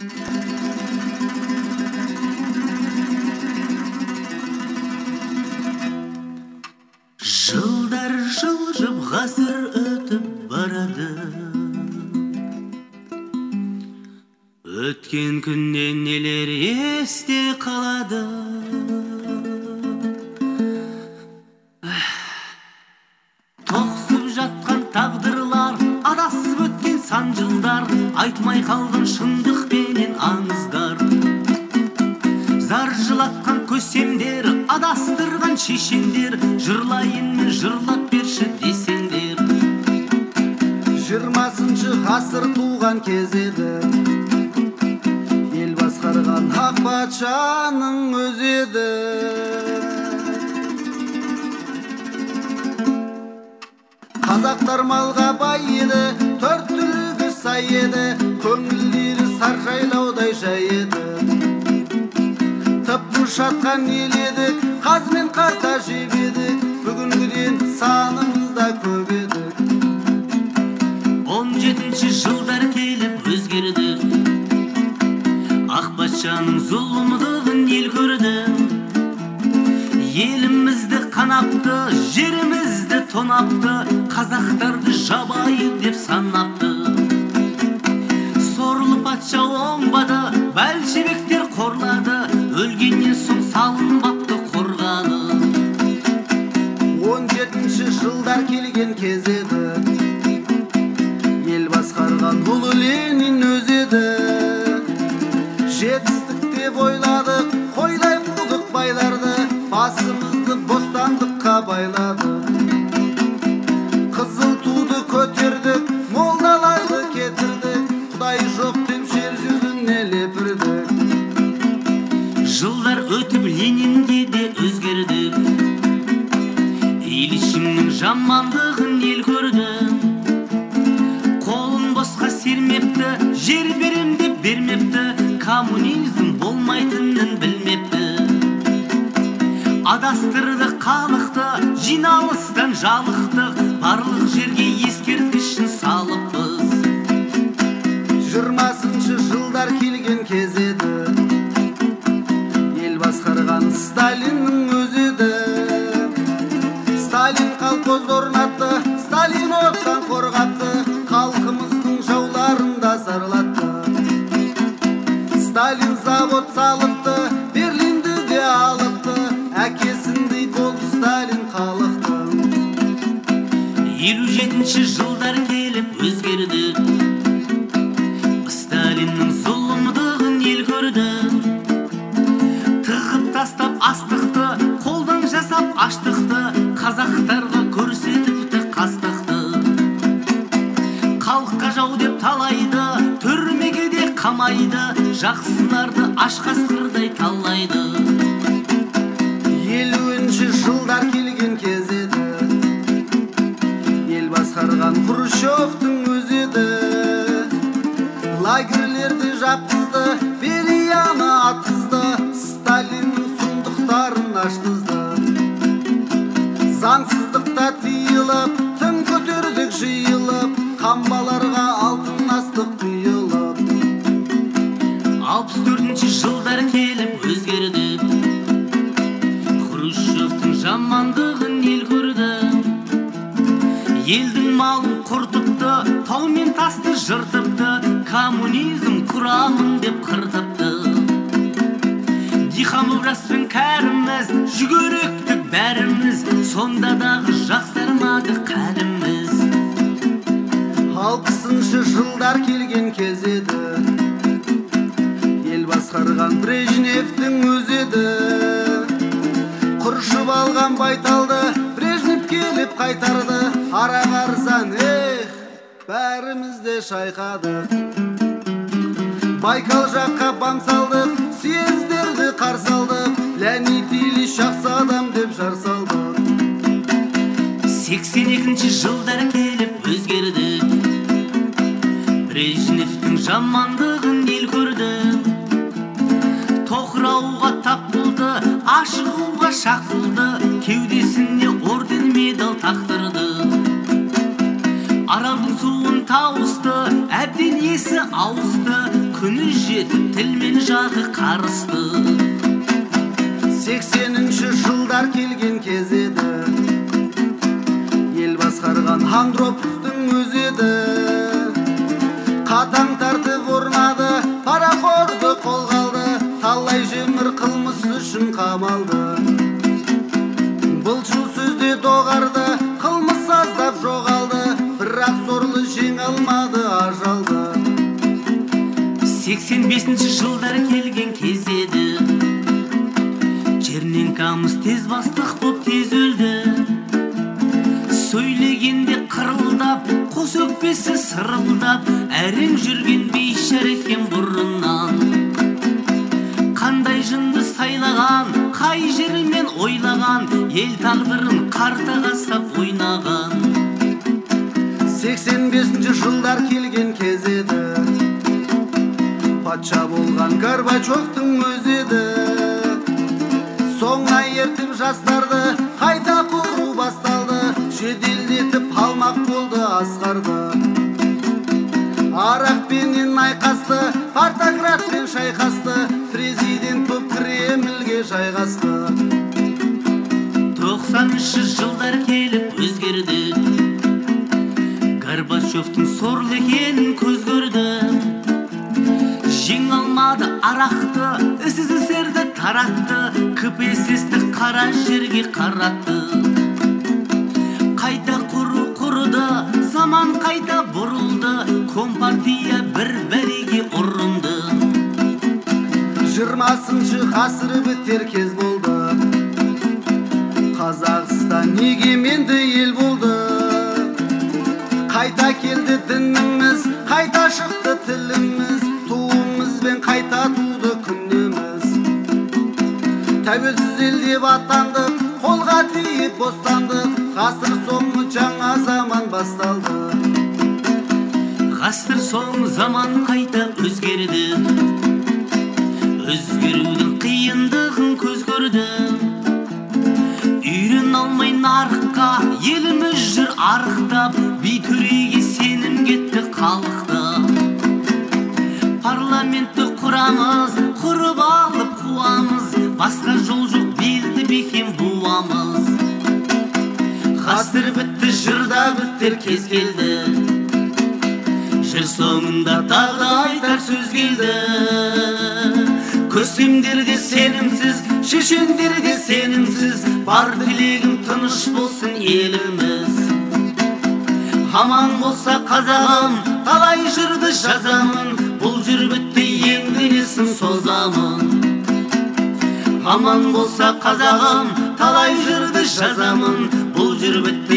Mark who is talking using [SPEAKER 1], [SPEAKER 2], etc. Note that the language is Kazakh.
[SPEAKER 1] Жылдар жылжып ғасыр өтіп барады, өткен күннен нелер есте қалады. Тоқсып жатқан тағдырлар, адасып өткен сан жылдар, айтмай қалған шындықпенен аңыздар. Зар жылатқан көсемдер, адастырған шешендер, жырлайын мен жырлап берші десеңдер.
[SPEAKER 2] 20 ғасыр туған кез еді, ел басқарған ақ патшаның өзі еді. Қазақтар малға бай еді, төрт түлігі сай еді, көңілдері саржайлаудай жай еді. Шатқан ел едік, қаз мен қарта жеп едік, бүгінгіден санымызда көп едік.
[SPEAKER 1] 17-ші жылдар келіп өзгерді, ақ патшаның зұлымдығын ел көрді. Елімізді қанапты, жерімізді тонапты, қазақтарды жабайы деп санапты. Сорлы патша оңбады, большевиктер қорлады, өлгеннен соң салынбапты қорғаны.
[SPEAKER 2] 17-ші жылдар келген кез еді, ел басқарған ұлы Ленин өз еді. Жетістік деп ойладық, қойдай қудық байларды, басымызды бостандыққа байладық. Қызыл туды көтердік, молдаларды кетірдік, Құдай жоқ деп жер жүзіне лепірдік.
[SPEAKER 1] Жылдар өтіп Ленинге де өзгерді, Ильичімнің жамандығын ел көрді. Қолын босқа сермепті, жер берем деп бермепті, коммунизм болмайтынын білмепті. Адастырды халықты, жиналыстан жалықтық, барлық жерге ескерткішін салыппыз.
[SPEAKER 2] 20-ші жылдар келген кез еді, ел басқарған Сталиннің өзі еді. Сталин колхоз орнатты, Сталин оттан қорғатты, халқымыздың жауларын да зарлатты. Сталин завод салыпты, Берлинді де алыпты, әкесіндей болды Сталин халықтың.
[SPEAKER 1] 57-ші жылдар келіп өзгерді, Сталиннің зұлымдығын ел көрді. Тығып тастап астықты, қолдан жасап аштықты, қазақтарға көрсетіпті қастықты. Халыққа жау деп талайды, түрмеге де қамайды, жақсыларды аш қасқырдай талайды.
[SPEAKER 2] 50-ші жылдар келген кез еді, ел басқарған Хрущевтің өзі еді. Лагерлерді жапқызды, Берияны атқызды, Сталиннің сұмдықтарын ашқызды. Заңсыздықта тиылып, тың көтердік жиылып, қамбаларға алтын астық құйылып.
[SPEAKER 1] 64-ші жылдар келіп өзгерді, Хрущевтің жамандығын ел көрді. Елдің малын құртыпты, тау мен тасты жыртыпты, коммунизм құрамын деп қыртыпты. Дихамов жаспен кәріміз, жүгеректік бәріміз, сонда дағы жақсармады қәліміз.
[SPEAKER 2] 60-ші жылдар келген кез еді, ел басқарған Брежневтің өзі еді. Құршып алған байталды, Брежнев келіп қайтарды, ара қарсан, бәрімізде шайқадық. Байкал жаққа бам салдық, съездерді қарсы алдық, Леонид Ильич жақсы адам деп жар салдық.
[SPEAKER 1] 82-ші жылдар келіп өзгерді, Брежневтің жамандығын ел көрді. Тоқырауға тап болды, ашығуға шақ болды, кеудесіне орден медал тақтырды. Аралдың суын тауысты, әбден есі ауысты, күні жетіп тілмен жағы қарысты.
[SPEAKER 2] 80-ші жылдар келген кез еді, ел басқарған Андроповтың өзі еді. Қатаң тәртіп орнады, парақорды қолға алды, талай жемір қылмыс үшін қамалды. Бұлшыл сөзде доғарды, қылмыс аздап жоғалды, бірақ сорлы жеңе алмады ажалды.
[SPEAKER 1] 85-ші жылдар келген кез еді, Черненкамыз тез бастық боп тез өлді. Сөйлегенде қырылдап, қос өкпесі сырылдап, әрең жүрген бейшара екен бұрыннан. Қандай жынды сайлаған, қай жерімен ойлаған, ел тағдырын қартаға сап ойнаған.
[SPEAKER 2] 85-ші жылдар келген кез еді, патша болған Горбачевтың өзі еді. Соңына ертіп жастарды қайта құру басталды, жеделдетіп алмақ болды асқарды. Арақпенен айқасты, партократпен шайқасты, президент боп Кремльге жайғасты.
[SPEAKER 1] 90-ші жылдар келіп өзгерді, Горбачевтың сорлы екенін көз көрді. Жеңе алмады арақты, СССРді таратты, КПСС-ті қара жерге қаратты. Қайта құрыды, заман қайта бұрылды, Компартия бір бәлеге ұрынды.
[SPEAKER 2] 20-шы ғасыр бітер кез болды, Қазақстан егеменді ел болды. Қайта келді дініміз, қайта шықты тіліміз, туымызбен қайта туды күніміз. Тәуелсіз ел деп атандық, қолға тиіп бостандық, ғасыр соңы жаңа заман басталды.
[SPEAKER 1] Ғасыр соңы заман қайта өзгерді, өзгерудің қиындығын көз көрді. Үйрен алмай нарыққа, еліміз жүр арықтап, бейтөреге сенім кетті халықта. Парламентті құрамыз, құрып алып қуамыз, басқа жол жоқ белді бекем буамыз. Ғасыр бітті, жырда бітер кез келді, жыр соңында тағы айтар сөз келді. Көсемдерге сенімсіз, шешендерге сенімсіз, бар тілегім тыныш болсын еліміз. Аман болса қазағым, талай жырды жазамын, бұл жыр бітті енді несін созамын. Аман болса қазағым, талай жырды жазамын, бұл жыр бітті